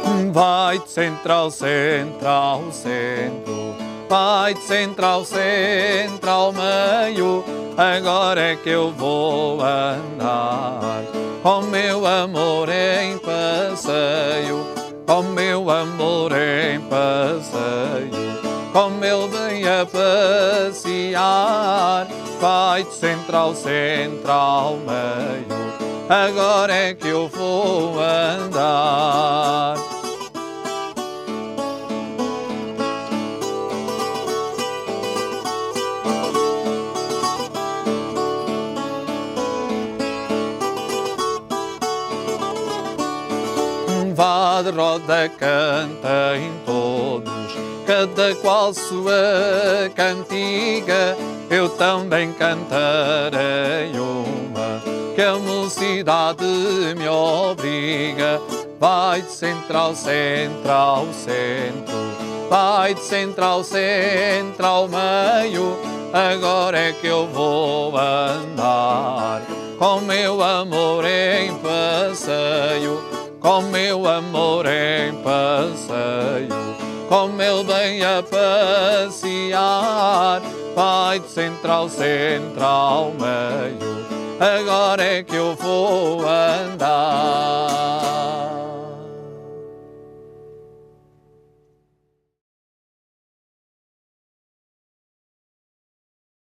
Vai de centro ao centro, ao centro. Vai de centro ao centro, ao meio. Agora é que eu vou andar com meu amor em passeio, com meu amor em passeio, como ele vem a passear. Vai de centro ao centro, ao meio. Agora é que eu vou andar. Vá de roda, cantem todos, cada qual sua cantiga. Eu também cantarei uma, que a mocidade me obriga. Vai de centro ao centro, ao centro. Vai de centro ao centro, ao meio. Agora é que eu vou andar com meu amor em passeio, com meu amor em passeio, como ele vem a passear. Vai de centro ao centro, ao meio. Agora é que eu vou andar.